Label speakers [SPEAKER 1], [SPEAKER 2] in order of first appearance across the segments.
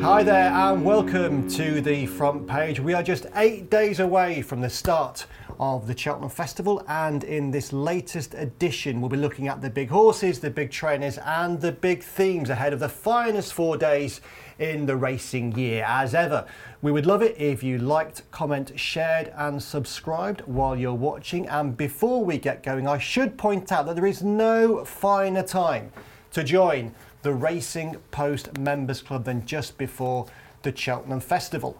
[SPEAKER 1] Hi there and welcome to the front page. We are just 8 days away from the start of the Cheltenham Festival, and in this latest edition we'll be looking at the big horses, the big trainers and the big themes ahead of the finest 4 days in the racing year. As ever, we would love it if you liked, comment, shared and subscribed while you're watching. And before we get going, I should point out that there is no finer time to join the Racing Post Members Club than just before the Cheltenham Festival.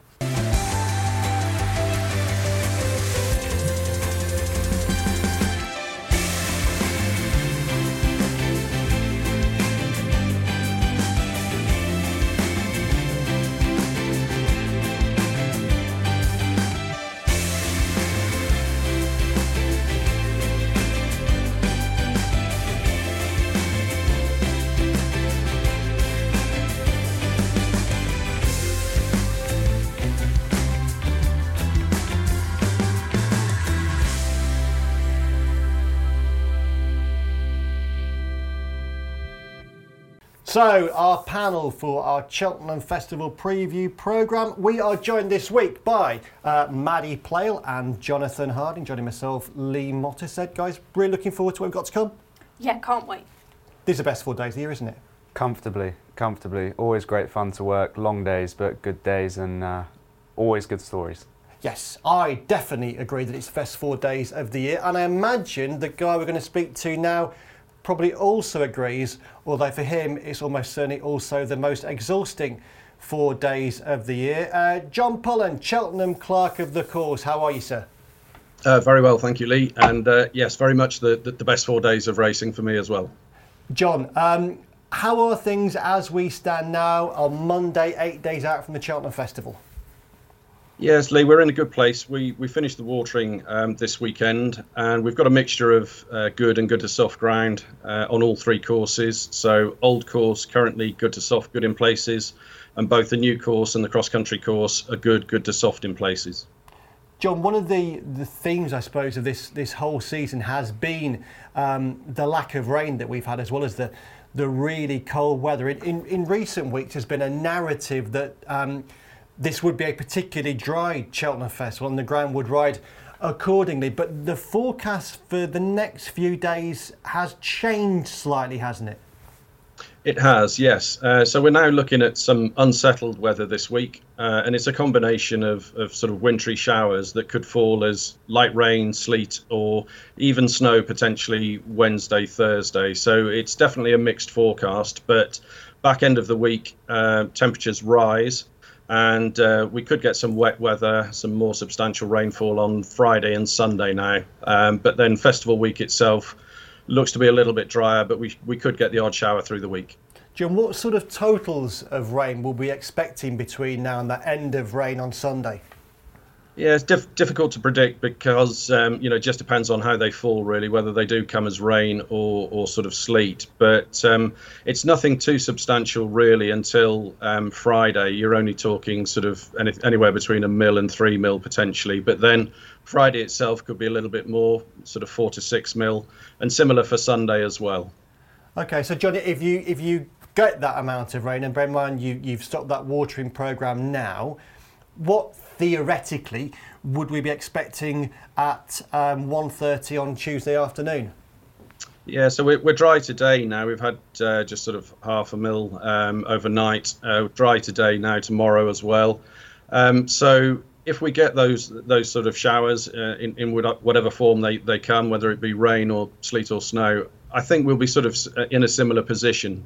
[SPEAKER 1] So, our panel for our Cheltenham Festival preview programme. We are joined this week by Maddie Plale and Jonathan Harding, joining myself, Lee Mottershead. Guys, really looking forward to what we've got to come?
[SPEAKER 2] Yeah, can't wait.
[SPEAKER 1] These are the best 4 days of the year, isn't it?
[SPEAKER 3] Comfortably. Always great fun to work, long days, but good days and always good stories.
[SPEAKER 1] Yes, I definitely agree that it's the best 4 days of the year. And I imagine the guy we're going to speak to now probably also agrees, although for him it's almost certainly also the most exhausting 4 days of the year. John Pullen, Cheltenham Clerk of the Course, how are you, sir?
[SPEAKER 4] Very well, thank you, Lee. And yes, very much the best 4 days of racing for me as well.
[SPEAKER 1] John, how are things as we stand now on Monday, 8 days out from the Cheltenham Festival?
[SPEAKER 4] Yes, Lee, we're in a good place. We finished the watering this weekend, and we've got a mixture of good and good to soft ground on all three courses. So old course, currently good to soft, good in places, and both the new course and the cross-country course are good to soft in places.
[SPEAKER 1] John, one of the themes, I suppose, of this whole season has been the lack of rain that we've had, as well as the really cold weather. In recent weeks, there's been a narrative that this would be a particularly dry Cheltenham Festival and the ground would ride accordingly. But the forecast for the next few days has changed slightly, hasn't it?
[SPEAKER 4] It has, yes. So we're now looking at some unsettled weather this week, and it's a combination of sort of wintry showers that could fall as light rain, sleet, or even snow potentially Wednesday, Thursday. So it's definitely a mixed forecast, but back end of the week, temperatures rise. And we could get some wet weather, some more substantial rainfall on Friday and Sunday now. But then festival week itself looks to be a little bit drier, but we could get the odd shower through the week.
[SPEAKER 1] John, what sort of totals of rain will we be expecting between now and the end of rain on Sunday?
[SPEAKER 4] Yeah, it's difficult to predict because, it just depends on how they fall, really, whether they do come as rain or sort of sleet. But it's nothing too substantial, really, until Friday. You're only talking sort of anywhere between 1 mil and 3 mil potentially. But then Friday itself could be a little bit more, sort of 4 to 6 mil, and similar for Sunday as well.
[SPEAKER 1] OK, so John, if you get that amount of rain, and bear in mind you've stopped that watering programme now, what theoretically would we be expecting at 1:30 on Tuesday afternoon?
[SPEAKER 4] Yeah, so we're dry today now. We've had just sort of 0.5 mil overnight. Dry today now, tomorrow as well. So if we get those sort of showers in whatever form they come, whether it be rain or sleet or snow, I think we'll be sort of in a similar position,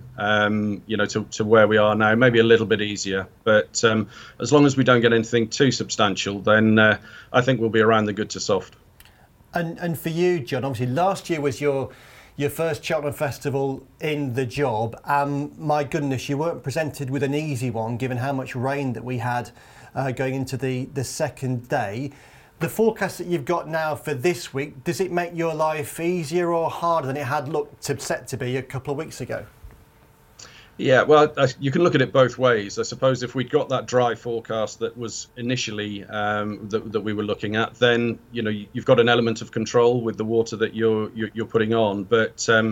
[SPEAKER 4] to where we are now. Maybe a little bit easier, but as long as we don't get anything too substantial, then I think we'll be around the good to soft.
[SPEAKER 1] And for you, John, obviously last year was your first Cheltenham Festival in the job. My goodness, you weren't presented with an easy one, given how much rain that we had going into the second day. The forecast that you've got now for this week, does it make your life easier or harder than it had looked set to be a couple of weeks ago?
[SPEAKER 4] Yeah, well, you can look at it both ways. I suppose if we'd got that dry forecast that was initially that we were looking at, then you've got an element of control with the water that you're putting on. But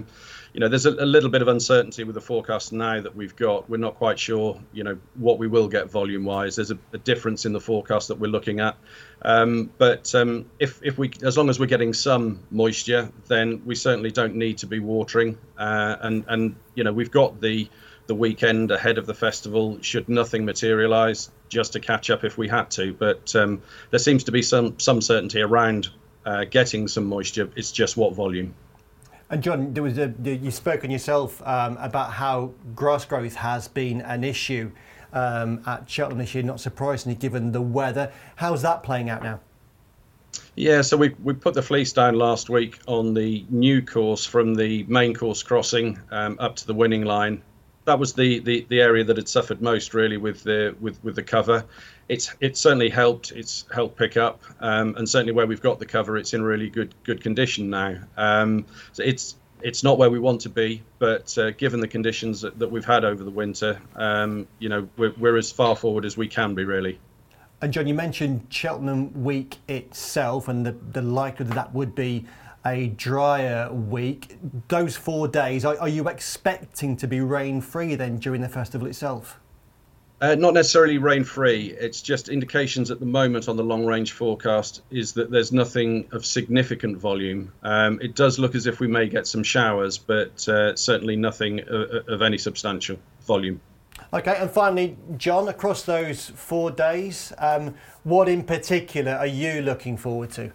[SPEAKER 4] there's a little bit of uncertainty with the forecast now that we've got. We're not quite sure, what we will get volume-wise. There's a difference in the forecast that we're looking at. But if we, as long as we're getting some moisture, then we certainly don't need to be watering. And we've got the weekend ahead of the festival, should nothing materialise, just to catch up if we had to. But there seems to be some certainty around getting some moisture. It's just what volume.
[SPEAKER 1] And John, you spoke on yourself about how grass growth has been an issue at Cheltenham this year, not surprisingly given the weather. How's that playing out now?
[SPEAKER 4] Yeah, so we put the fleece down last week on the new course from the main course crossing up to the winning line. That was the area that had suffered most, really, with the cover. It's certainly helped. It's helped pick up, and certainly where we've got the cover, it's in really good condition now. So it's not where we want to be, but given the conditions that we've had over the winter, we're as far forward as we can be, really.
[SPEAKER 1] And John, you mentioned Cheltenham week itself, and the likelihood that would be a drier week. Those 4 days, are you expecting to be rain-free then during the festival itself?
[SPEAKER 4] Not necessarily rain-free. It's just indications at the moment on the long-range forecast is that there's nothing of significant volume. It does look as if we may get some showers, but certainly nothing of any substantial volume.
[SPEAKER 1] Okay, and finally, John, across those 4 days, what in particular are you looking forward to?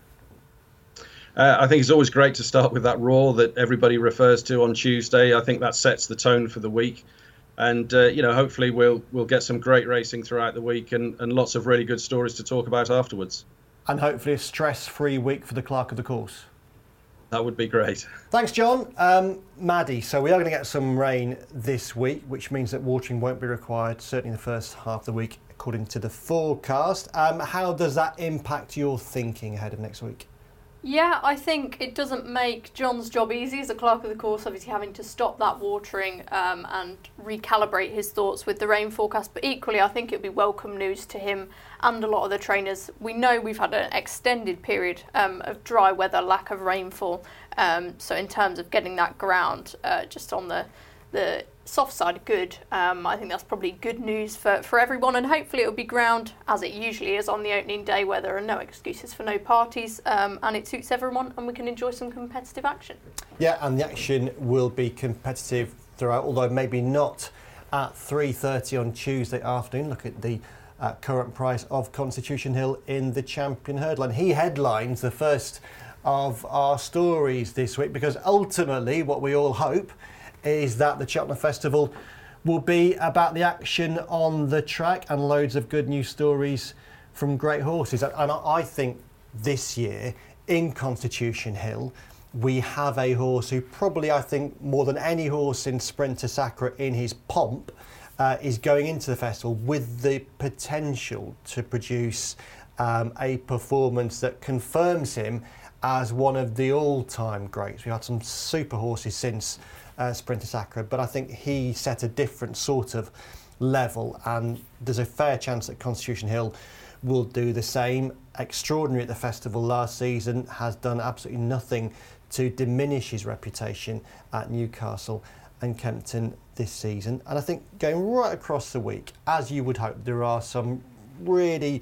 [SPEAKER 4] I think it's always great to start with that roar that everybody refers to on Tuesday. I think that sets the tone for the week. And, hopefully we'll get some great racing throughout the week and lots of really good stories to talk about afterwards.
[SPEAKER 1] And hopefully a stress-free week for the clerk of the course.
[SPEAKER 4] That would be great.
[SPEAKER 1] Thanks, John. Maddie, so we are going to get some rain this week, which means that watering won't be required, certainly in the first half of the week, according to the forecast. How does that impact your thinking ahead of next week?
[SPEAKER 2] Yeah, I think it doesn't make John's job easy as a clerk of the course, obviously having to stop that watering and recalibrate his thoughts with the rain forecast. But equally, I think it would be welcome news to him and a lot of the trainers. We know we've had an extended period of dry weather, lack of rainfall. So in terms of getting that ground just on the soft side, good. I think that's probably good news for everyone, and hopefully it'll be ground as it usually is on the opening day, where there are no excuses for no parties, and it suits everyone, and we can enjoy some competitive action. Yeah,
[SPEAKER 1] and the action will be competitive throughout, although maybe not at 3:30 on Tuesday afternoon. Look at the current price of Constitution Hill in the Champion Hurdle, and he headlines the first of our stories this week, because ultimately what we all hope is that the Cheltenham Festival will be about the action on the track and loads of good news stories from great horses. And I think this year in Constitution Hill, we have a horse who probably, I think, more than any horse in Sprinter Sacre in his pomp, is going into the festival with the potential to produce a performance that confirms him as one of the all-time greats. We've had some super horses since Sprinter Sacre, but I think he set a different sort of level, and there's a fair chance that Constitution Hill will do the same. Extraordinary at the festival last season, has done absolutely nothing to diminish his reputation at Newcastle and Kempton this season. And I think going right across the week, as you would hope, there are some really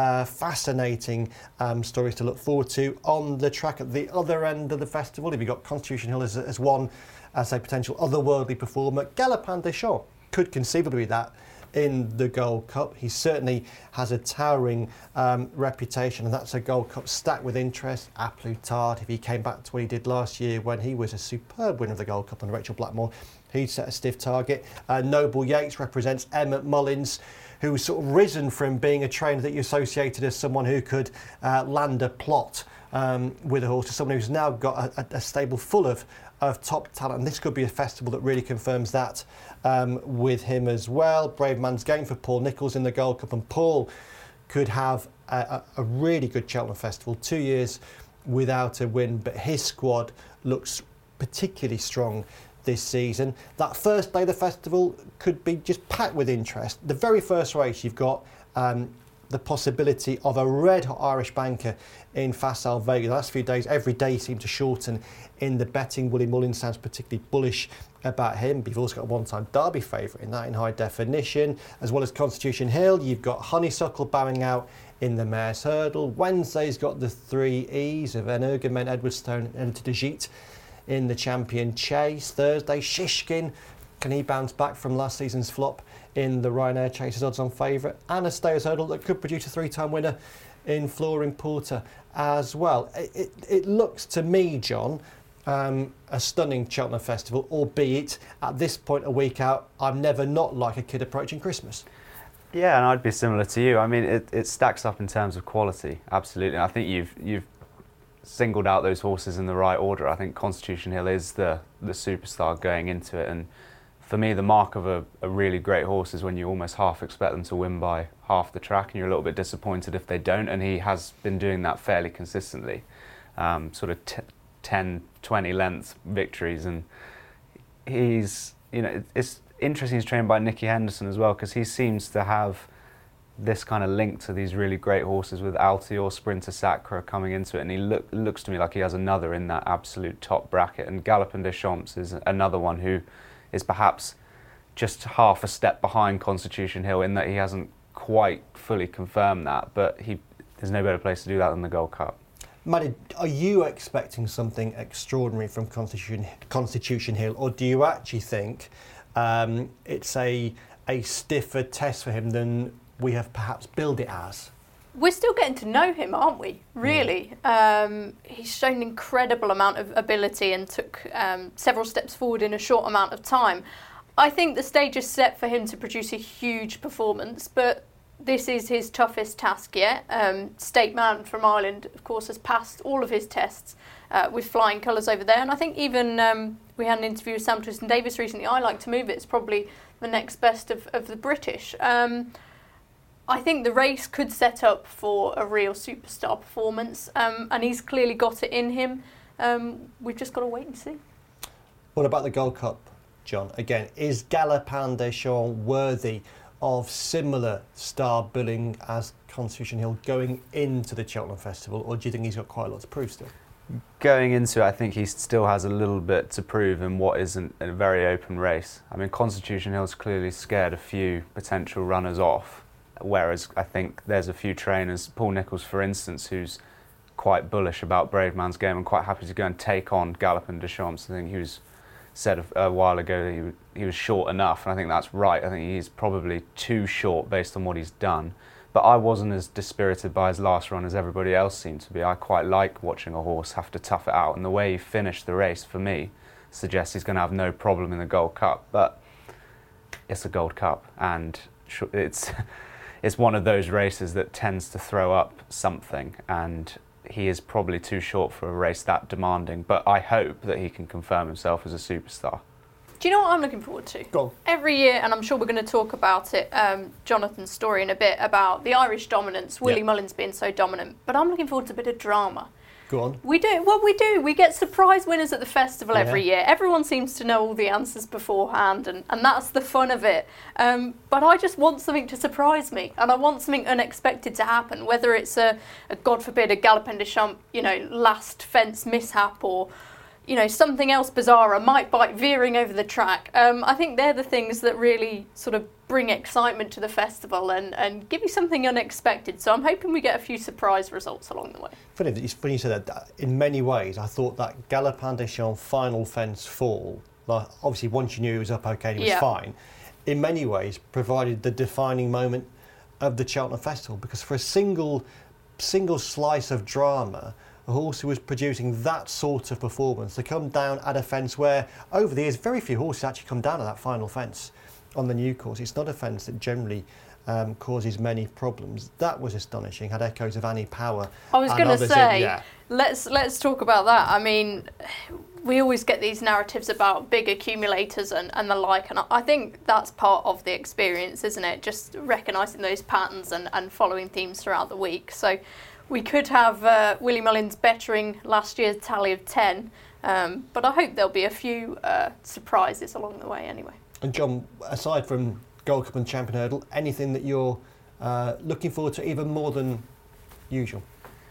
[SPEAKER 1] fascinating stories to look forward to on the track at the other end of the festival. If you've got Constitution Hill as one, as a potential otherworldly performer, Galopin Des Champs could conceivably be that in the Gold Cup. He certainly has a towering reputation, and that's a Gold Cup stacked with interest. A Plus Tard, if he came back to what he did last year when he was a superb winner of the Gold Cup under Rachel Blackmore, he'd set a stiff target. Noble Yates represents Emmett Mullins, who's sort of risen from being a trainer that you associated as someone who could land a plot with a horse, to someone who's now got a stable full of top talent. And this could be a festival that really confirms that with him as well. Brave Man's Game for Paul Nicholls in the Gold Cup, and Paul could have a really good Cheltenham Festival. 2 years without a win, but his squad looks particularly strong this season. That first day of the festival could be just packed with interest. The very first race, you've got the possibility of a red-hot Irish banker in Facile Vega. The last few days, every day seemed to shorten in the betting. Willie Mullins sounds particularly bullish about him. You've also got a one-time Derby favourite in that in high definition, as well as Constitution Hill. You've got Honeysuckle bowing out in the Mare's Hurdle. Wednesday's got the 3 E's of Energumen, Edwardstone and De Gite in the Champion Chase. Thursday, Shishkin. Can he bounce back from last season's flop in the Ryanair Chasers odds-on favourite? And a Stayers Hurdle that could produce a 3-time winner in Flooring Porter as well. It looks to me, John, a stunning Cheltenham Festival, albeit at this point a week out, I'm never not like a kid approaching Christmas.
[SPEAKER 3] Yeah, and I'd be similar to you. I mean, it stacks up in terms of quality, absolutely. I think you've singled out those horses in the right order. I think Constitution Hill is the superstar going into it, and for me, the mark of a really great horse is when you almost half expect them to win by half the track, and you're a little bit disappointed if they don't, and he has been doing that fairly consistently. Sort of 10, 20 length victories, and he's, it's interesting he's trained by Nicky Henderson as well, because he seems to have this kind of link to these really great horses with Altior, Sprinter Sacre coming into it, and he looks to me like he has another in that absolute top bracket, and Galopin Des Champs is another one who is perhaps just half a step behind Constitution Hill in that he hasn't quite fully confirmed that, but there's no better place to do that than the Gold Cup.
[SPEAKER 1] Maddie, are you expecting something extraordinary from Constitution Hill, or do you actually think it's a stiffer test for him than we have perhaps billed it as?
[SPEAKER 2] We're still getting to know him, aren't we? Really. He's shown an incredible amount of ability and took several steps forward in a short amount of time. I think the stage is set for him to produce a huge performance, but this is his toughest task yet. State Man from Ireland, of course, has passed all of his tests with flying colours over there. And I think even we had an interview with Sam Twiston-Davies recently. I Like to Move It. It's probably the next best of the British. I think the race could set up for a real superstar performance, and he's clearly got it in him. We've just got to wait and see.
[SPEAKER 1] What about the Gold Cup, John? Again, is Galopin Des Champs worthy of similar star billing as Constitution Hill going into the Cheltenham Festival, or do you think he's got quite a lot to prove still?
[SPEAKER 3] Going into it, I think he still has a little bit to prove in what isn't a very open race. I mean, Constitution Hill's clearly scared a few potential runners off, whereas I think there's a few trainers, Paul Nicholls for instance, who's quite bullish about Braveman's game and quite happy to go and take on Galopin Des Champs. I think he was said a while ago that he was short enough, and I think that's right. I think he's probably too short based on what he's done. But I wasn't as dispirited by his last run as everybody else seemed to be. I quite like watching a horse have to tough it out, and the way he finished the race, for me, suggests he's going to have no problem in the Gold Cup. But it's a Gold Cup, and it's one of those races that tends to throw up something, and he is probably too short for a race that demanding, but I hope that he can confirm himself as a superstar.
[SPEAKER 2] Do you know what I'm looking forward to?
[SPEAKER 1] Go on.
[SPEAKER 2] Every year, and I'm sure we're going to talk about it, Jonathan's story in a bit, about the Irish dominance, Willie Mullins being so dominant, but I'm looking forward to a bit of drama.
[SPEAKER 1] Go on.
[SPEAKER 2] We do. We get surprise winners at the festival every year. Everyone seems to know all the answers beforehand, and that's the fun of it. But I just want something to surprise me, and I want something unexpected to happen, whether it's a God forbid, a Galopin Des Champs, last fence mishap, or something else bizarre, a Mike Bite veering over the track. I think they're the things that really sort of bring excitement to the festival and give you something unexpected. So I'm hoping we get a few surprise results along the way.
[SPEAKER 1] Funny you said that. In many ways, I thought that Galopin Des Champs final fence fall, like obviously once you knew he was up okay, he was fine, in many ways provided the defining moment of the Cheltenham Festival, because for a single slice of drama, a horse who was producing that sort of performance to come down at a fence where over the years very few horses actually come down at that final fence on the new course. It's not a fence that generally causes many problems. That was astonishing. Had echoes of Annie Power.
[SPEAKER 2] I was going to say, let's talk about that. I mean, we always get these narratives about big accumulators and the like, and I think that's part of the experience, isn't it? Just recognising those patterns and following themes throughout the week. So we could have Willie Mullins bettering last year's tally of 10, but I hope there'll be a few surprises along the way anyway.
[SPEAKER 1] And John, aside from Gold Cup and Champion Hurdle, anything that you're looking forward to even more than usual?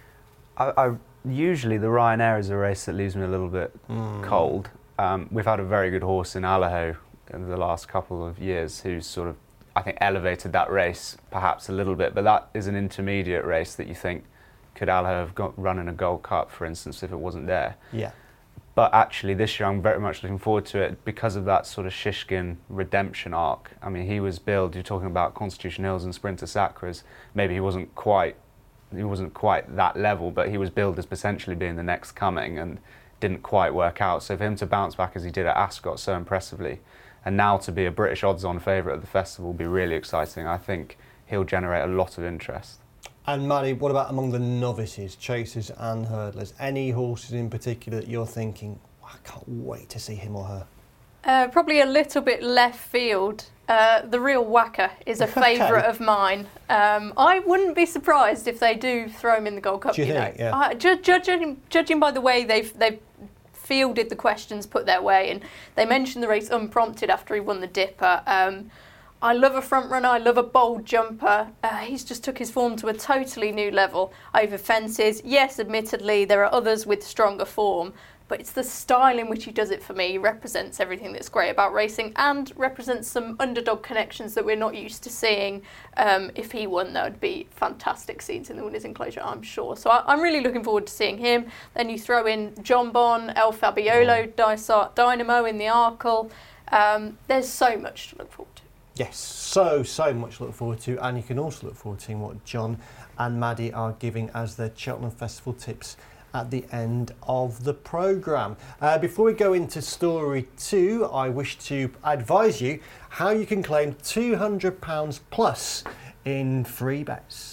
[SPEAKER 3] I usually the Ryanair is a race that leaves me a little bit cold. We've had a very good horse in Allaho in the last couple of years who's sort of, I think, elevated that race perhaps a little bit, but that is an intermediate race that you think, could Allaho have run in a Gold Cup, for instance, if it wasn't there?
[SPEAKER 1] Yeah.
[SPEAKER 3] But actually this year I'm very much looking forward to it because of that sort of Shishkin redemption arc. I mean, he was billed, you're talking about Constitution Hills and Sprinter Sacras, maybe he wasn't quite that level, but he was billed as potentially being the next coming and didn't quite work out. So for him to bounce back as he did at Ascot so impressively, and now to be a British odds-on favourite at the festival will be really exciting. I think he'll generate a lot of interest.
[SPEAKER 1] And Maddie, what about among the novices, chasers and hurdlers? Any horses in particular that you're thinking, I can't wait to see him or her?
[SPEAKER 2] Probably a little bit left field. The Real Whacker is a favourite of mine. I wouldn't be surprised if they do throw him in the Gold Cup.
[SPEAKER 1] Do you think? Yeah.
[SPEAKER 2] Judging by the way they've fielded the questions put their way, and they mentioned the race unprompted after he won the Dipper. I love a front runner, I love a bold jumper. He's just took his form to a totally new level over fences. Yes, admittedly, there are others with stronger form, but it's the style in which he does it for me. He represents everything that's great about racing and represents some underdog connections that we're not used to seeing. If he won, that would be fantastic scenes in the winner's enclosure, I'm sure. So I'm really looking forward to seeing him. Then you throw in John Bon, El Fabiolo, Dynamo in the Arkle. There's so much to look forward to.
[SPEAKER 1] Yes, so much to look forward to, and you can also look forward to seeing what John and Maddie are giving as their Cheltenham Festival tips at the end of the programme. Before we go into story 2, I wish to advise you how you can claim £200 plus in free bets.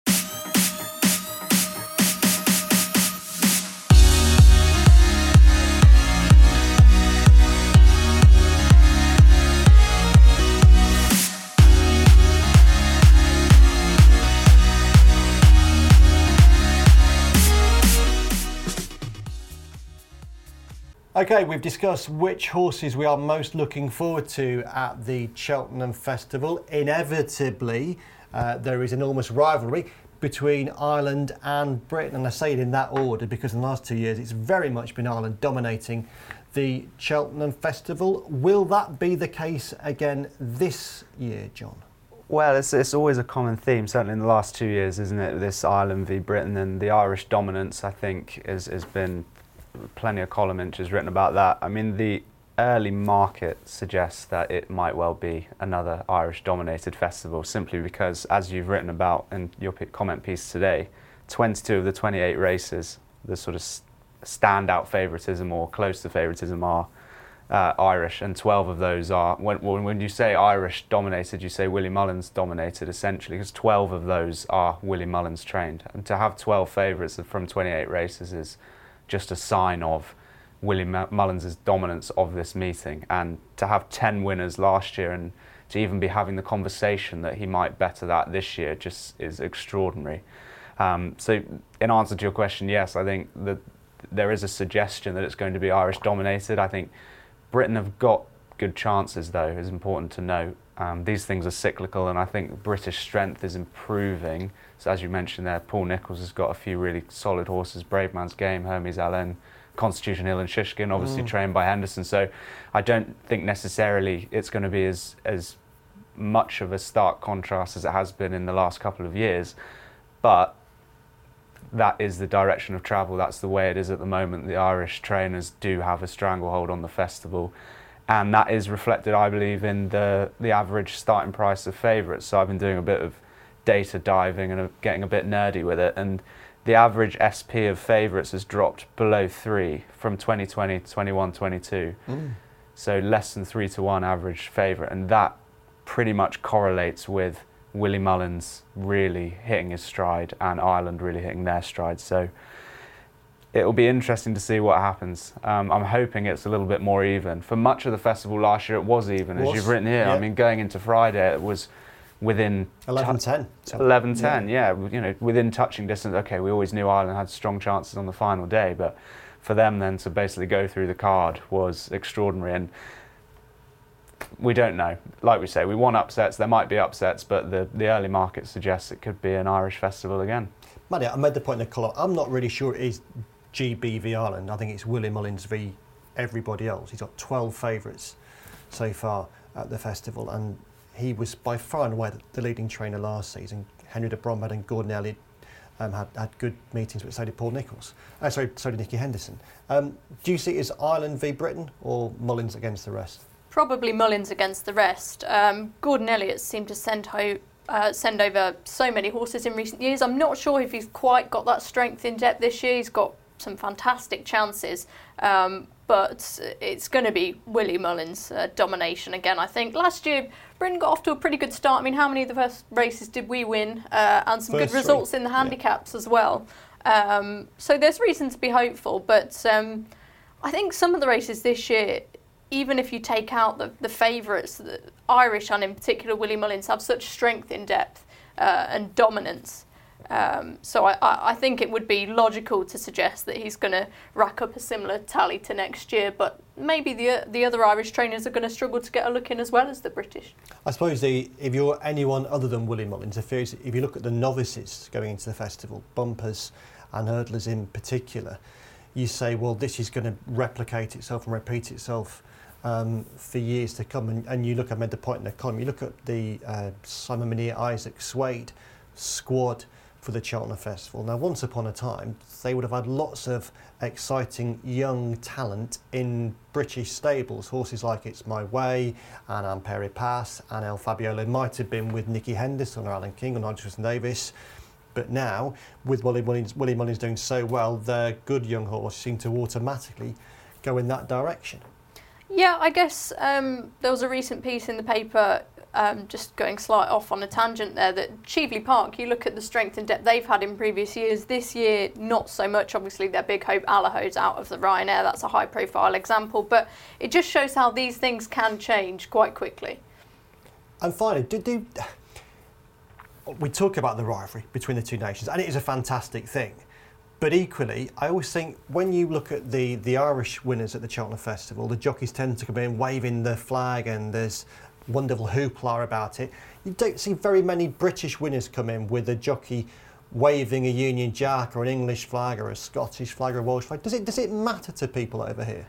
[SPEAKER 1] Okay, we've discussed which horses we are most looking forward to at the Cheltenham Festival. Inevitably, there is enormous rivalry between Ireland and Britain, and I say it in that order because in the last 2 years it's very much been Ireland dominating the Cheltenham Festival. Will that be the case again this year, John?
[SPEAKER 3] Well, it's always a common theme, certainly in the last 2 years, isn't it? This Ireland v Britain, and the Irish dominance, I think, has been plenty of column inches written about that. I mean, the early market suggests that it might well be another Irish-dominated festival, simply because, as you've written about in your comment piece today, 22 of the 28 races, the sort of standout favouritism or close to favouritism are Irish, and 12 of those are, when you say Irish-dominated, you say Willie Mullins-dominated, essentially, because 12 of those are Willie Mullins trained. And to have 12 favourites from 28 races is just a sign of Willie Mullins' dominance of this meeting, and to have 10 winners last year and to even be having the conversation that he might better that this year just is extraordinary. So in answer to your question, yes, I think that there is a suggestion that it's going to be Irish dominated. I think Britain have got good chances, though, is important to note. These things are cyclical, and I think British strength is improving. So as you mentioned there, Paul Nicholls has got a few really solid horses, Brave Man's Game, Hermes Allen, Constitution Hill and Shishkin, obviously trained by Henderson. So I don't think necessarily it's going to be as much of a stark contrast as it has been in the last couple of years. But that is the direction of travel. That's the way it is at the moment. The Irish trainers do have a stranglehold on the festival. And that is reflected, I believe, in the average starting price of favourites. So I've been doing a bit of data diving and getting a bit nerdy with it. And the average SP of favourites has dropped below 3 from 2020 to 21, 22. So less than 3 to 1 average favourite. And that pretty much correlates with Willie Mullins really hitting his stride and Ireland really hitting their stride. So it'll be interesting to see what happens. I'm hoping it's a little bit more even. For much of the festival last year, it was even, as you've written here. Yeah. I mean, going into Friday, it was within
[SPEAKER 1] 11-10.
[SPEAKER 3] 11-10, yeah. You know, within touching distance. Okay, we always knew Ireland had strong chances on the final day, but for them then to basically go through the card was extraordinary. And we don't know. Like we say, we want upsets. There might be upsets, but the early market suggests it could be an Irish festival again.
[SPEAKER 1] Maddie, I made the point in the column. I'm not really sure it is GB v Ireland. I think it's Willie Mullins v everybody else. He's got 12 favourites so far at the festival, and he was by far and away the leading trainer last season. Henry de Bromhead and Gordon Elliott had good meetings, but so did Paul Nicholls. So did Nicky Henderson. Do you see it as Ireland v Britain or Mullins against the rest?
[SPEAKER 2] Probably Mullins against the rest. Gordon Elliott seemed to send over so many horses in recent years. I'm not sure if he's quite got that strength in depth this year. He's got some fantastic chances, but it's going to be Willie Mullins' domination again, I think. Last year, Britain got off to a pretty good start. I mean, how many of the first races did we win? And some good results in the handicaps as well. So there's reason to be hopeful, but I think some of the races this year, even if you take out the favourites, the Irish and in particular Willie Mullins have such strength in depth and dominance. So I think it would be logical to suggest that he's going to rack up a similar tally to next year, but maybe the other Irish trainers are going to struggle to get a look in as well as the British.
[SPEAKER 1] I suppose if you're anyone other than Willie Mullins, if you look at the novices going into the festival, bumpers and hurdlers in particular, you say, well, this is going to replicate itself and repeat itself for years to come. And you look, I made the point in the column, you look at the Simon Monier, Isaac Swade squad for the Cheltenham Festival. Now, once upon a time, they would have had lots of exciting young talent in British stables. Horses like It's My Way and Ampere Pass and El Fabiola might have been with Nicky Henderson or Alan King or Nigel Twiston-Davies. But now, with Willie Mullins doing so well, their good young horses seem to automatically go in that direction.
[SPEAKER 2] Yeah, I guess there was a recent piece in the paper, just going slight off on a tangent there, that Cheveley Park, you look at the strength and depth they've had in previous years. This year, not so much. Obviously, their big hope, Allaho's out of the Ryanair. That's a high-profile example. But it just shows how these things can change quite quickly. And
[SPEAKER 1] finally, we talk about the rivalry between the two nations, and it is a fantastic thing. But equally, I always think when you look at the Irish winners at the Cheltenham Festival, the jockeys tend to come in waving the flag and there's wonderful hoopla about it. You don't see very many British winners come in with a jockey waving a Union Jack or an English flag or a Scottish flag or a Welsh flag. Does it matter to people over here?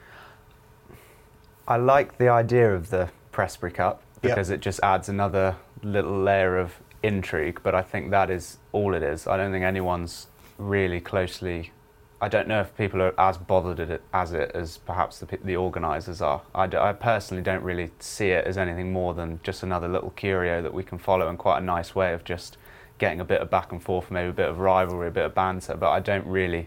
[SPEAKER 3] I like the idea of the Prestbury Cup because it just adds another little layer of intrigue, but I think that is all it is. I don't think anyone's really closely, I don't know if people are as bothered as perhaps the organisers are. I personally don't really see it as anything more than just another little curio that we can follow in quite a nice way of just getting a bit of back and forth, maybe a bit of rivalry, a bit of banter, but I don't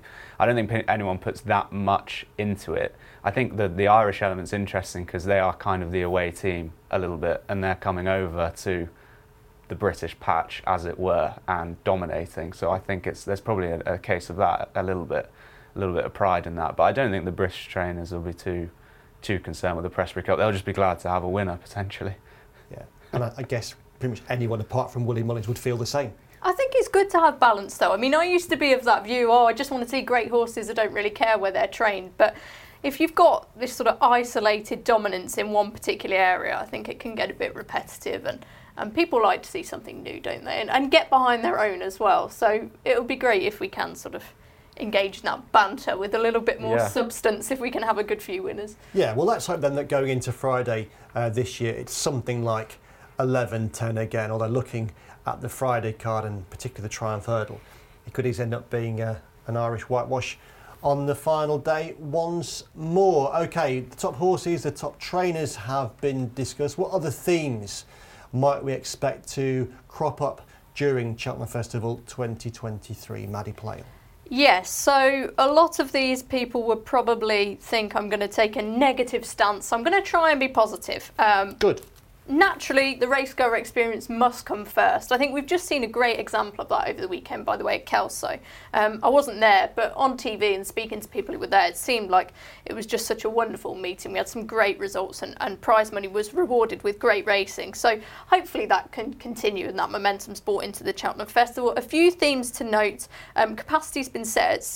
[SPEAKER 3] think anyone puts that much into it. I think the Irish element's interesting because they are kind of the away team a little bit, and they're coming over to the British patch, as it were, and dominating. So I think there's probably a case of that, a little bit of pride in that. But I don't think the British trainers will be too concerned with the Prestbury Cup. They'll just be glad to have a winner, potentially.
[SPEAKER 1] Yeah, and I guess pretty much anyone apart from Willie Mullins would feel the same.
[SPEAKER 2] I think it's good to have balance, though. I mean, I used to be of that view, I just want to see great horses, I don't really care where they're trained. But if you've got this sort of isolated dominance in one particular area, I think it can get a bit repetitive, and people like to see something new, don't they? And get behind their own as well. So it would be great if we can sort of engage in that banter with a little bit more substance, if we can have a good few winners. Yeah, well, let's hope then that going into Friday this year, it's something like 11-10 again, although looking at the Friday card and particularly the Triumph Hurdle, it could easily end up being an Irish whitewash on the final day once more. Okay, the top horses, the top trainers have been discussed. What other themes might we expect to crop up during Cheltenham Festival 2023, Maddie Plale? Yes, so a lot of these people would probably think I'm going to take a negative stance. I'm going to try and be positive. Good. Naturally, the racegoer experience must come first. I think we've just seen a great example of that over the weekend, by the way, at Kelso. I wasn't there, but on TV and speaking to people who were there, it seemed like it was just such a wonderful meeting. We had some great results and prize money was rewarded with great racing. So hopefully that can continue and that momentum's brought into the Cheltenham Festival. A few themes to note. Capacity's been set at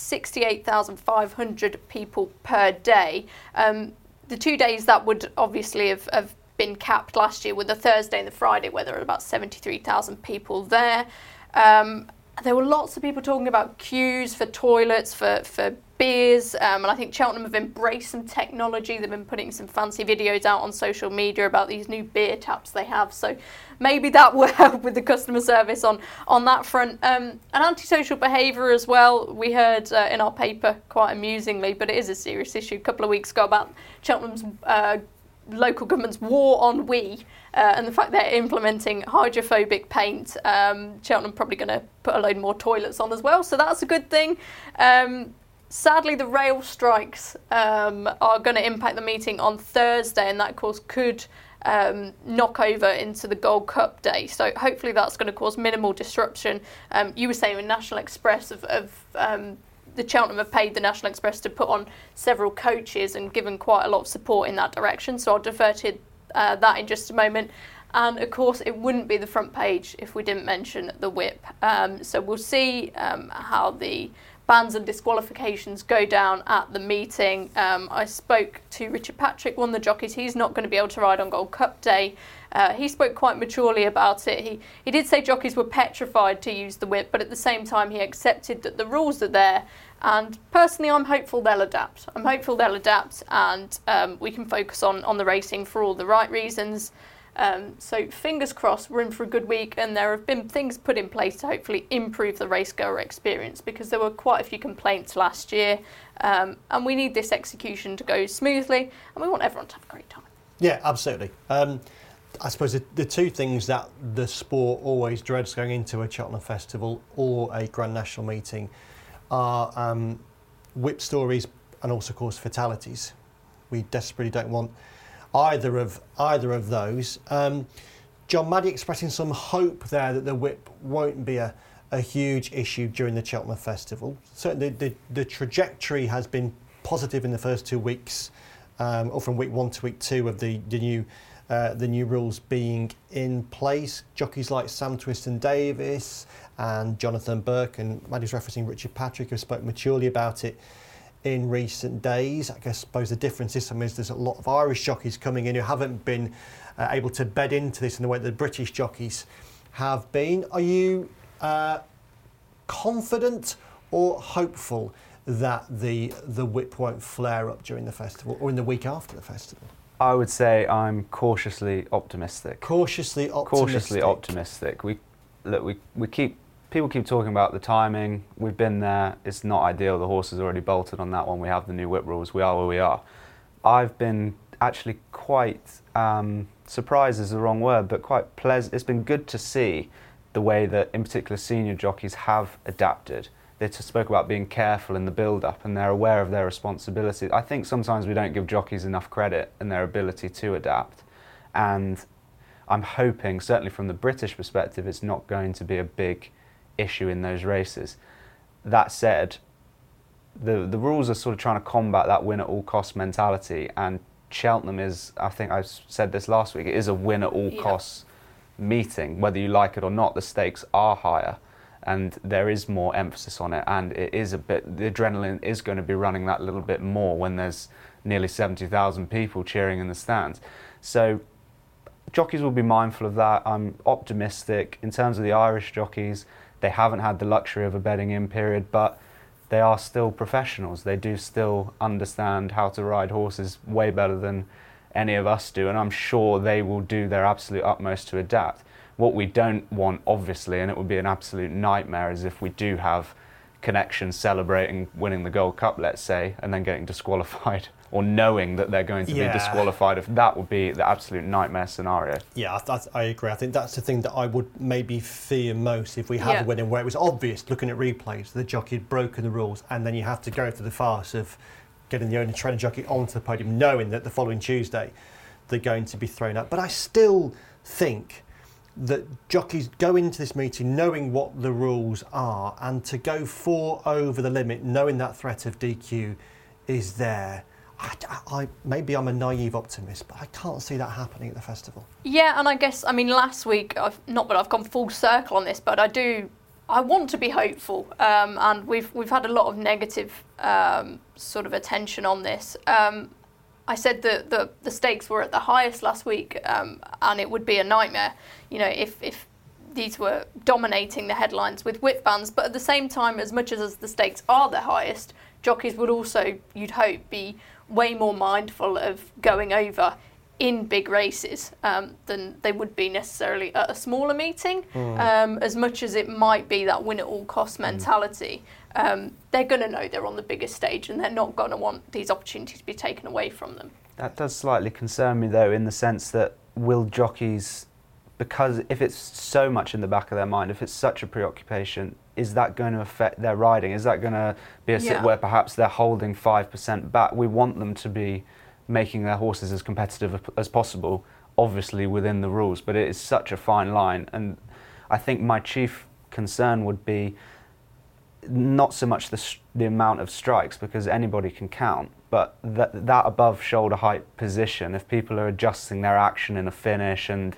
[SPEAKER 2] 68,500 people per day. The 2 days that would obviously have been capped last year with the Thursday and the Friday, where there were about 73,000 people there. There were lots of people talking about queues for toilets, for beers, and I think Cheltenham have embraced some technology. They've been putting some fancy videos out on social media about these new beer taps they have, so maybe that will help with the customer service on that front. And antisocial behaviour as well, we heard in our paper quite amusingly, but it is a serious issue, a couple of weeks ago about Cheltenham's local government's war on wee, and the fact they're implementing hydrophobic paint. Cheltenham probably going to put a load more toilets on as well, so that's a good thing. Sadly, the rail strikes are going to impact the meeting on Thursday, and that, of course, could knock over into the Gold Cup day. So hopefully that's going to cause minimal disruption. You were saying with National Express the Cheltenham have paid the National Express to put on several coaches and given quite a lot of support in that direction. So I'll defer to that in just a moment. And of course, it wouldn't be the front page if we didn't mention the whip. So we'll see how the bans and disqualifications go down at the meeting. I spoke to Richard Patrick, one of the jockeys. He's not going to be able to ride on Gold Cup day. He spoke quite maturely about it. He did say jockeys were petrified to use the whip, but at the same time he accepted that the rules are there. And personally, I'm hopeful they'll adapt. And we can focus on the racing for all the right reasons. So fingers crossed, we're in for a good week, and there have been things put in place to hopefully improve the racegoer experience, because there were quite a few complaints last year, and we need this execution to go smoothly, and we want everyone to have a great time.
[SPEAKER 1] Yeah, absolutely. I suppose the two things that the sport always dreads going into a Cheltenham Festival or a Grand National meeting are whip stories and also, of course, fatalities. We desperately don't want either of those. John Maddy expressing some hope there that the whip won't be a huge issue during the Cheltenham Festival. Certainly the trajectory has been positive in the first 2 weeks, or from week 1 to week 2 of the new rules being in place. Jockeys like Sam Twiston-Davis and Jonathan Burke, and Maddy's referencing Richard Patrick, have spoken maturely about it in recent days. I suppose the difference this time is there's a lot of Irish jockeys coming in who haven't been able to bed into this in the way that the British jockeys have been. Are you confident or hopeful that the whip won't flare up during the festival or in the week after the festival?
[SPEAKER 3] I would say I'm cautiously optimistic.
[SPEAKER 1] Cautiously optimistic. People keep talking about the timing. We've been there. It's not ideal. The horse is already bolted on that one. We have the new whip rules. We are where we are. I've been actually quite surprised is the wrong word, but quite pleasant. It's been good to see the way that, in particular, senior jockeys have adapted. They spoke about being careful in the build-up, and they're aware of their responsibility. I think sometimes we don't give jockeys enough credit in their ability to adapt, and I'm hoping, certainly from the British perspective, it's not going to be a big issue in those races. That said, the rules are sort of trying to combat that win at all costs mentality, and Cheltenham is, I think I said this last week, it is a win at all costs meeting. Whether you like it or not, the stakes are higher and there is more emphasis on it, and it is the adrenaline is going to be running that little bit more when there's nearly 70,000 people cheering in the stands. So jockeys will be mindful of that. I'm optimistic. In terms of the Irish jockeys, they haven't had the luxury of a bedding in period, but they are still professionals. They do still understand how to ride horses way better than any of us do, and I'm sure they will do their absolute utmost to adapt. What we don't want, obviously, and it would be an absolute nightmare, is if we do have connections celebrating winning the Gold Cup, let's say, and then getting disqualified, or knowing that they're going to be disqualified. If that would be the absolute nightmare scenario. Yeah, I agree. I think that's the thing that I would maybe fear most if we have a winning where it was obvious, looking at replays, the jockey had broken the rules, and then you have to go through the farce of getting the owner trainer jockey onto the podium, knowing that the following Tuesday they're going to be thrown out. But I still think that jockeys go into this meeting knowing what the rules are, and to go 4 over the limit, knowing that threat of DQ is there. Maybe I'm a naive optimist, but I can't see that happening at the festival. Yeah,
[SPEAKER 2] and I guess, last week, I've gone full circle on this, but I want to be hopeful, and we've had a lot of negative sort of attention on this. I said that the stakes were at the highest last week, and it would be a nightmare, if these were dominating the headlines with whip bans. But at the same time, as much as the stakes are the highest, jockeys would also, you'd hope, be way more mindful of going over in big races than they would be necessarily at a smaller meeting. As much as it might be that win at all cost mentality, they're going to know they're on the biggest stage, and they're not going to want these opportunities to be taken away from them.
[SPEAKER 3] That does slightly concern me, though, in the sense that will jockeys, because if it's so much in the back of their mind, if it's such a preoccupation, is that going to affect their riding? Is that going to be a sit where perhaps they're holding 5% back? We want them to be making their horses as competitive as possible, obviously within the rules, but it is such a fine line. And I think my chief concern would be not so much the amount of strikes, because anybody can count, but that above shoulder height position, if people are adjusting their action in a finish, and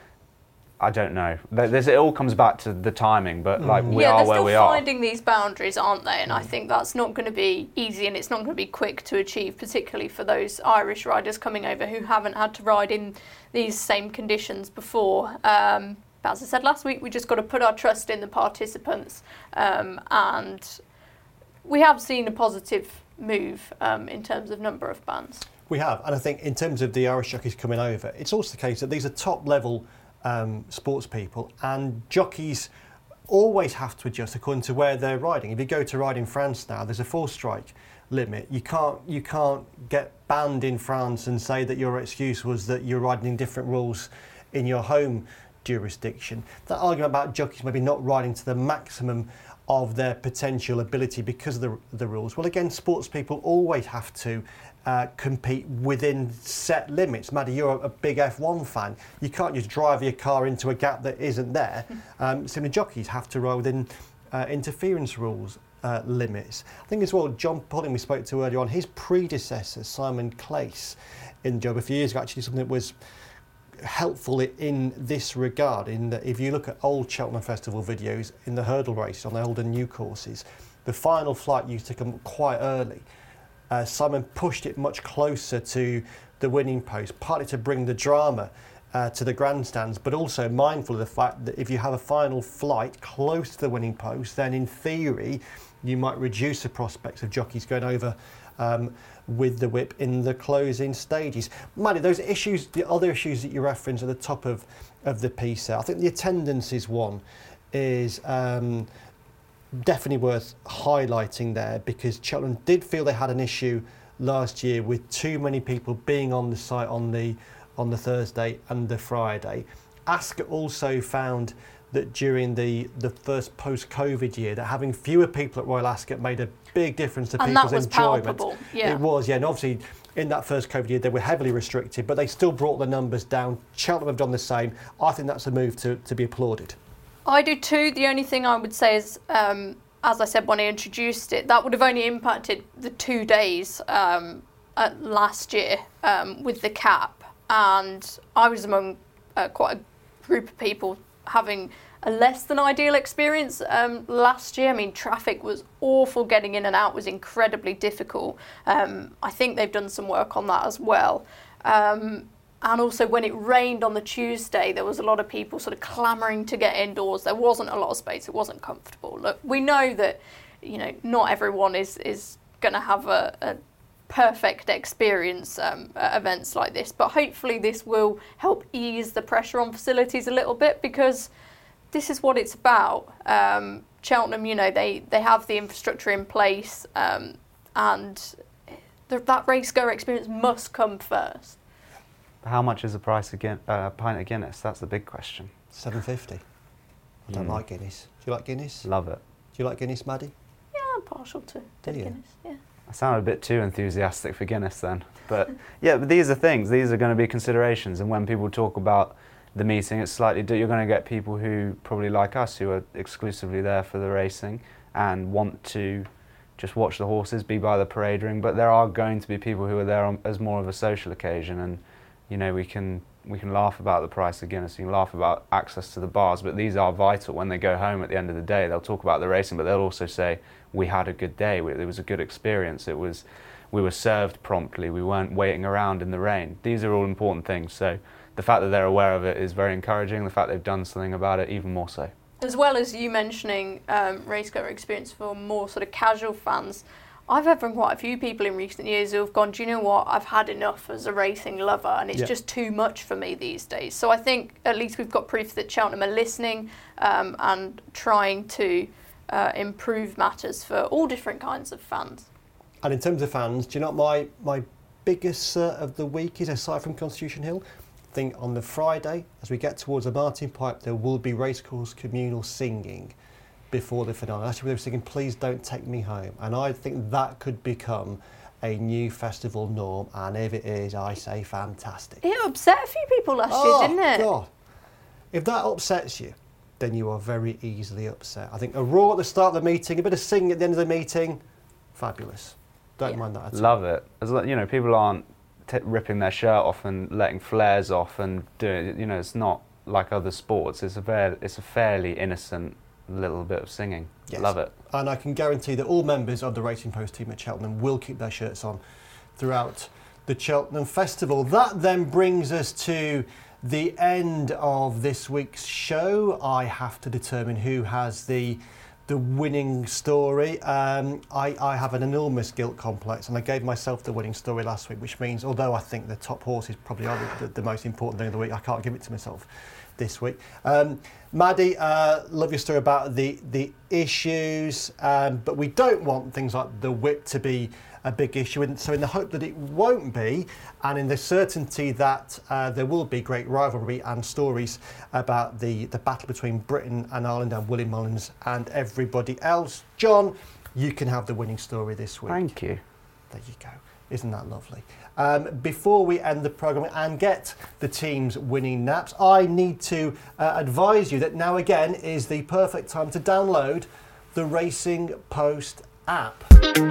[SPEAKER 3] I don't know. It all comes back to the timing, but we are where we are.
[SPEAKER 2] They're still finding these boundaries, aren't they? And I think that's not going to be easy, and it's not going to be quick to achieve, particularly for those Irish riders coming over who haven't had to ride in these same conditions before. But as I said last week, we just got to put our trust in the participants, and we have seen a positive move in terms of number of bans.
[SPEAKER 1] We have, and I think in terms of the Irish jockeys coming over, it's also the case that these are top level sports people, and jockeys always have to adjust according to where they're riding. If you go to ride in France now, there's a 4-strike limit. You can't get banned in France and say that your excuse was that you're riding in different rules in your home jurisdiction. That argument about jockeys maybe not riding to the maximum of their potential ability because of the rules. Well, again, sports people always have to compete within set limits. Maddie, you're a big F1 fan. You can't just drive your car into a gap that isn't there. Similar jockeys have to ride within interference rules limits. I think as well, John Pulling, we spoke to earlier on, his predecessor, Simon Clace, in the job a few years ago, actually something that was helpful in this regard, in that if you look at old Cheltenham Festival videos in the hurdle race on the older new courses, the final flight used to come quite early. Simon pushed it much closer to the winning post, partly to bring the drama to the grandstands, but also mindful of the fact that if you have a final flight close to the winning post, then in theory you might reduce the prospects of jockeys going over with the whip in the closing stages. Maddie, those issues, the other issues that you referenced at the top of the piece there, I think the attendance is one, is definitely worth highlighting there, because Cheltenham did feel they had an issue last year with too many people being on the site on the Thursday and the Friday. Ascot also found that during the first post-COVID year, that having fewer people at Royal Ascot made a big difference to people's enjoyment.
[SPEAKER 2] Palpable, yeah.
[SPEAKER 1] It was, yeah, and obviously in that first COVID year they were heavily restricted, but they still brought the numbers down. Cheltenham have done the same. I think that's a move to be applauded.
[SPEAKER 2] I do too. The only thing I would say is, as I said when I introduced it, that would have only impacted the 2 days last year with the cap, and I was among quite a group of people having a less than ideal experience last year. I mean, traffic was awful, getting in and out was incredibly difficult. I think they've done some work on that as well. And also when it rained on the Tuesday, there was a lot of people sort of clamouring to get indoors. There wasn't a lot of space, it wasn't comfortable. Look, we know that, not everyone is going to have a perfect experience at events like this, but hopefully this will help ease the pressure on facilities a little bit, because this is what it's about. Cheltenham, they have the infrastructure in place, and that racegoer experience must come first.
[SPEAKER 3] How much is the price again? Pint of Guinness? That's the big question.
[SPEAKER 1] £7.50. I don't like Guinness. Do you like Guinness?
[SPEAKER 3] Love it.
[SPEAKER 1] Do you like Guinness, Maddie?
[SPEAKER 2] Yeah, I'm partial to Guinness. Yeah.
[SPEAKER 3] I sound a bit too enthusiastic for Guinness then. But yeah, but these are things. These are going to be considerations. And when people talk about the meeting, it's slightly. You're going to get people who probably like us, who are exclusively there for the racing and want to just watch the horses, be by the parade ring. But there are going to be people who are there as more of a social occasion, and we can laugh about the price of Guinness, we can laugh about access to the bars, but these are vital. When they go home at the end of the day, they'll talk about the racing, but they'll also say, we had a good day, it was a good experience, it was we were served promptly, we weren't waiting around in the rain. These are all important things. So the fact that they're aware of it is very encouraging. The fact they've done something about it, even more so.
[SPEAKER 2] As well as you mentioning race-car experience for more sort of casual fans, I've heard from quite a few people in recent years who have gone, do you know what, I've had enough as a racing lover and it's just too much for me these days. So I think at least we've got proof that Cheltenham are listening and trying to improve matters for all different kinds of fans.
[SPEAKER 1] And in terms of fans, do you know what my biggest of the week is, aside from Constitution Hill? I think on the Friday, as we get towards the Martin Pipe, there will be racecourse communal singing before the finale. Actually, they were singing "Please Don't Take Me Home," and I think that could become a new festival norm. And if it is, I say fantastic.
[SPEAKER 2] It upset a few people last year, didn't it?
[SPEAKER 1] God, if that upsets you, then you are very easily upset. I think a roar at the start of the meeting, a bit of singing at the end of the meeting, fabulous. Don't mind that at all.
[SPEAKER 3] Love it. As you know, people aren't ripping their shirt off and letting flares off and doing it. You know, it's not like other sports. It's a fairly innocent little bit of singing.
[SPEAKER 1] Yes.
[SPEAKER 3] Love it.
[SPEAKER 1] And I can guarantee that all members of the Racing Post team at Cheltenham will keep their shirts on throughout the Cheltenham Festival. That then brings us to the end of this week's show. I have to determine who has the winning story. I have an enormous guilt complex, and I gave myself the winning story last week, which means, although I think the top horses probably are the most important thing of the week, I can't give it to myself this week. Maddie, love your story about the issues, but we don't want things like the whip to be a big issue. And so in the hope that it won't be, and in the certainty that there will be great rivalry and stories about the battle between Britain and Ireland and Willie Mullins and everybody else, John, you can have the winning story this week.
[SPEAKER 3] Thank you.
[SPEAKER 1] There you go. Isn't that lovely? Before we end the programme and get the team's winning naps, I need to advise you that now again is the perfect time to download the Racing Post app.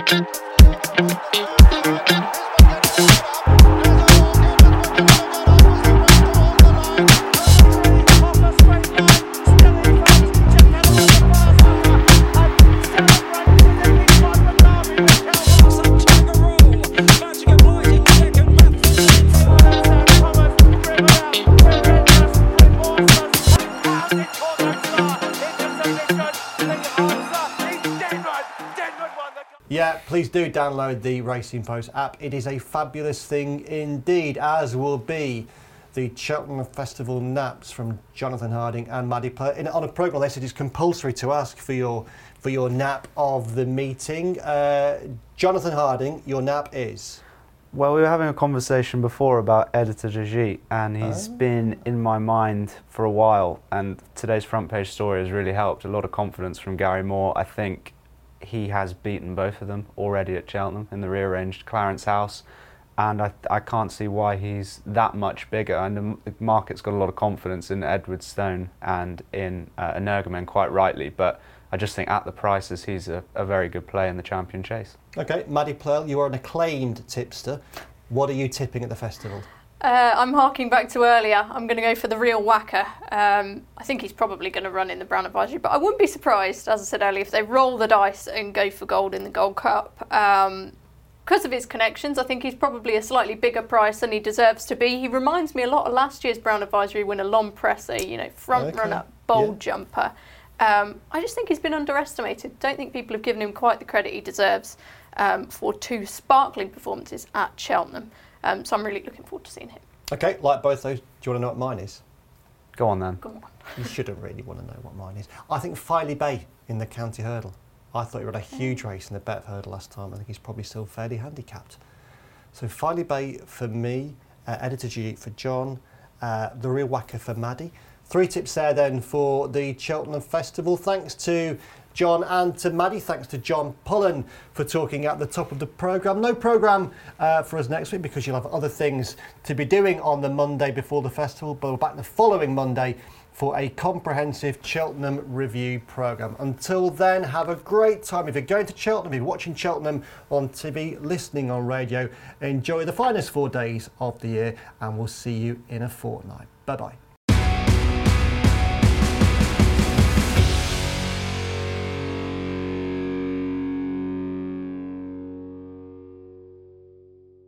[SPEAKER 1] Yeah, please do download the Racing Post app. It is a fabulous thing indeed, as will be the Cheltenham Festival naps from Jonathan Harding and Maddie Player. On a programme, they said it's compulsory to ask for your nap of the meeting. Jonathan Harding, your nap is?
[SPEAKER 3] Well, we were having a conversation before about Editor Jajit, and he's been in my mind for a while, and today's front page story has really helped. A lot of confidence from Gary Moore. I think he has beaten both of them already at Cheltenham in the rearranged Clarence House, and I can't see why he's that much bigger. And the market's got a lot of confidence in Edward Stone and in Energumen, quite rightly, but I just think at the prices he's a very good play in the champion chase. Okay,
[SPEAKER 1] Maddie Plearl, you are an acclaimed tipster. What are you tipping at the festival?
[SPEAKER 2] I'm harking back to earlier. I'm going to go for the Real Whacker. I think he's probably going to run in the Brown Advisory, but I wouldn't be surprised, as I said earlier, if they roll the dice and go for gold in the Gold Cup. Because of his connections, I think he's probably a slightly bigger price than he deserves to be. He reminds me a lot of last year's Brown Advisory winner, Lon Presser, front runner, bold jumper. I just think he's been underestimated. Don't think people have given him quite the credit he deserves for two sparkling performances at Cheltenham. So I'm really looking forward to seeing him.
[SPEAKER 1] Okay, like both those, do you want to know what mine is?
[SPEAKER 3] Go on then.
[SPEAKER 2] Go on.
[SPEAKER 1] You shouldn't really want to know what mine is. I think Filey Bay in the County Hurdle. I thought he ran a huge race in the Bet Hurdle last time. I think he's probably still fairly handicapped. So Filey Bay for me, Editor G for John, the Real Whacker for Maddie. 3 tips there then for the Cheltenham Festival. Thanks to John and to Maddie. Thanks to John Pullen for talking at the top of the programme. No programme for us next week because you'll have other things to be doing on the Monday before the festival, but we're back the following Monday for a comprehensive Cheltenham review programme. Until then, have a great time. If you're going to Cheltenham, if you're watching Cheltenham on TV, listening on radio, enjoy the finest 4 days of the year, and we'll see you in a fortnight. Bye-bye.